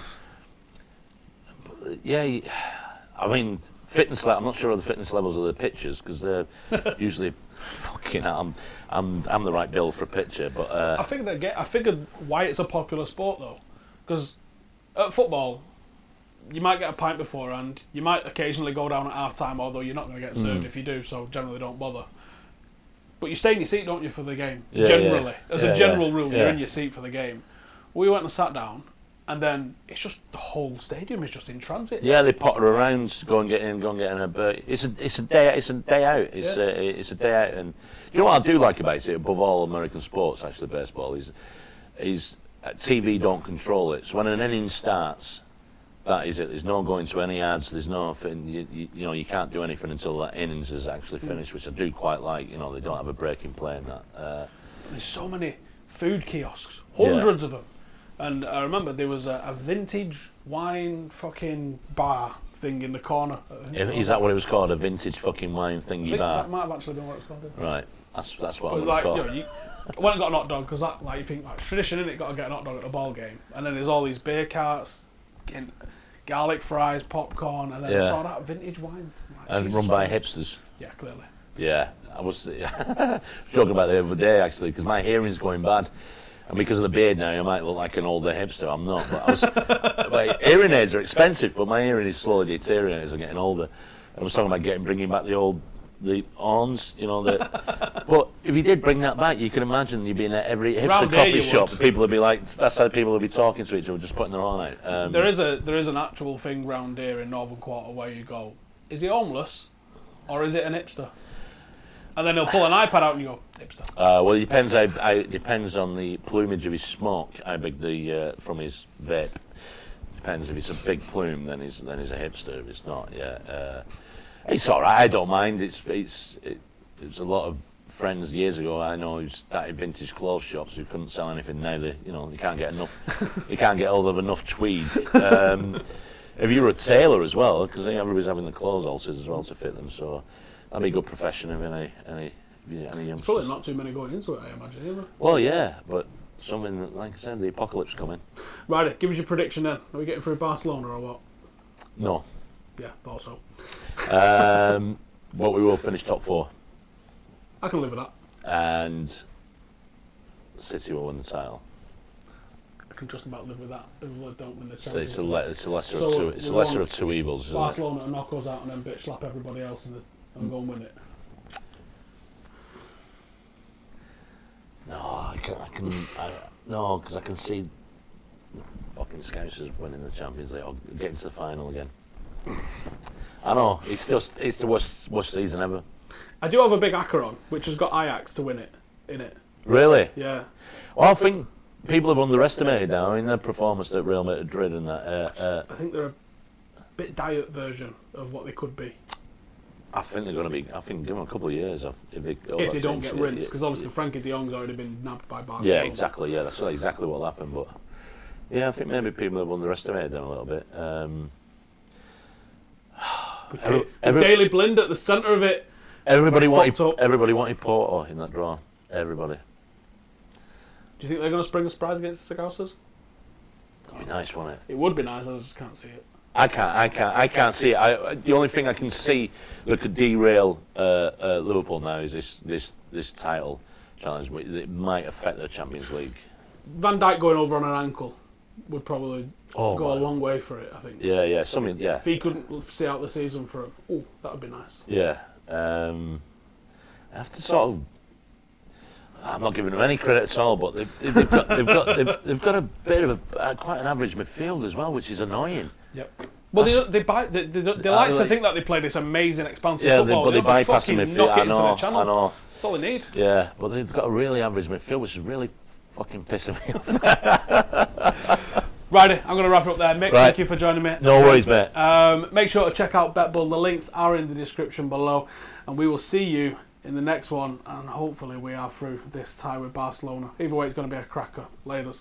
yeah, I mean, fitness. I'm not sure of the fitness levels of the pitchers because they're usually fucking. I'm the right build for a pitcher, but I figured why it's a popular sport though, because at football, you might get a pint beforehand. You might occasionally go down at half time, although you're not going to get served if you do, so generally don't bother. But you stay in your seat, don't you, for the game? Yeah, generally. yeah. As a general rule, you're in your seat for the game. We went and sat down, and then it's just the whole stadium is just in transit. Yeah, they potter around, go and get in a But it's a day out. It's a day out, and you know what I do like about it above all American sports, actually, baseball is TV don't control it. So when an inning starts, that is it. There's no going to any ads. There's nothing. You can't do anything until that innings is actually finished, which I do quite like. They don't have a break in play in that. There's so many food kiosks, hundreds of them, and I remember there was a vintage wine fucking bar thing in the corner. Is that what it was called? A vintage fucking wine thingy bar? That might have actually been what it's called. Right. That's what I'm like, call. I went and got a hot dog because that, like, you think like tradition, innit? Got to get a hot dog at a ball game, and then there's all these beer carts, getting garlic fries, popcorn, and then I saw that vintage wine. Like, and run by hipsters. Yeah, clearly. Yeah, I was talking about it the other day actually because my hearing's going bad, and because of the beard now, I might look like an older hipster. I'm not. But my hearing aids are expensive, but my hearing is slowly deteriorating as I'm getting older. I was talking about bringing back the horns, but if you did bring that back, you can imagine you'd be in every hipster coffee shop. People would be like, that's how people would be talking to each other, just putting their horn out. There is an actual thing round here in Northern Quarter where you go, is he homeless or is it an hipster? And then he'll pull an iPad out and you go, hipster. Well, it depends. It depends on the plumage of his smoke, how big the from his vape. Depends. If it's a big plume, then he's a hipster. If it's not, it's all right. I don't mind. It's a lot of friends years ago I know who started vintage clothes shops who couldn't sell anything now. They can't get enough. You can't get hold of enough tweed. If you're a tailor as well, because everybody's having the clothes alters as well to fit them, so that'd be a good profession if any youngsters. Probably not too many going into it, I imagine, either. Well, yeah, but something that, like I said, the apocalypse coming. Right, give us your prediction then. Are we getting through Barcelona or what? No. Yeah, thought so. But we will finish top 4. I can live with that. And City will win the title. I can just about live with that. If we don't win the So Champions it's a lesser So of two. It's a lesser of two evils, isn't Barcelona to knock us out and then bitch slap everybody else and go and win it. No, no, because I can see fucking Scousers winning the Champions League or getting to the final again. I know, it's the worst season ever. I do have a big acca on, which has got Ajax to win it, in it. Really? Yeah. Well, I think people have underestimated now. I mean, their performance at Real Madrid and that. I think they're a bit diet version of what they could be. I think they're going to be. I think give them a couple of years if they don't get rinsed, because obviously Frankie De Jong's already been nabbed by Barcelona. Yeah, exactly. Yeah, that's exactly what happened. But yeah, I think maybe people have underestimated them a little bit. With Daley Blind at the centre of it. Everybody wanted Porto in that draw. Everybody. Do you think they're going to spring a surprise against the Scousers? It'd be nice, wouldn't it? It would be nice. I just can't see it. I can't see it. The only thing I can see that could derail Liverpool now is this title challenge. It might affect their Champions League. Van Dijk going over on an ankle would probably go a long way for it, I think. Yeah. If he couldn't see out the season for him, that would be nice. Yeah. I have to sort of. I'm not giving them any credit at all, but they've got a bit of quite an average midfield as well, which is annoying. Yep. Well, they like to think that they play this amazing, expansive football. But they bypass the midfield. Knock it into the channel. I know. That's all they need. Yeah, but they've got a really average midfield, which is really fucking pissing me off. Righty, I'm going to wrap it up there. Mick, thank you for joining me. No worries, mate. Make sure to check out BetBull. The links are in the description below, and we will see you in the next one, and hopefully we are through this tie with Barcelona. Either way, it's going to be a cracker. Laters.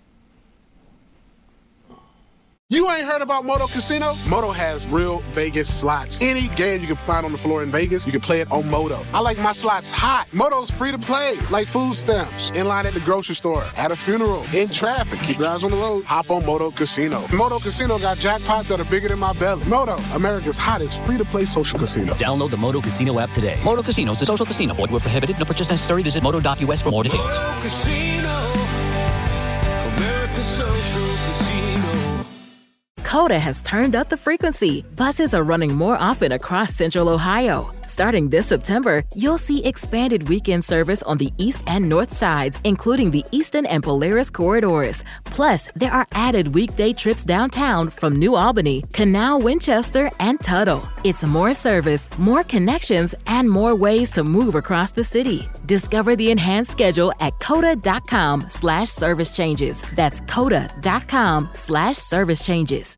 You ain't heard about Moto Casino? Moto has real Vegas slots. Any game you can find on the floor in Vegas, you can play it on Moto. I like my slots hot. Moto's free to play, like food stamps, in line at the grocery store, at a funeral, in traffic. Keep your eyes on the road. Hop on Moto Casino. Moto Casino got jackpots that are bigger than my belly. Moto, America's hottest free-to-play social casino. Download the Moto Casino app today. Moto Casino is a social casino. Void where prohibited. No purchase necessary. Visit moto.us for more details. Moto Casino, America's social casino. Coda has turned up the frequency. Buses are running more often across Central Ohio. Starting this September, you'll see expanded weekend service on the east and north sides, including the Eastern and Polaris corridors. Plus, there are added weekday trips downtown from New Albany, Canal, Winchester, and Tuttle. It's more service, more connections, and more ways to move across the city. Discover the enhanced schedule at coda.com/service changes. That's coda.com/service changes.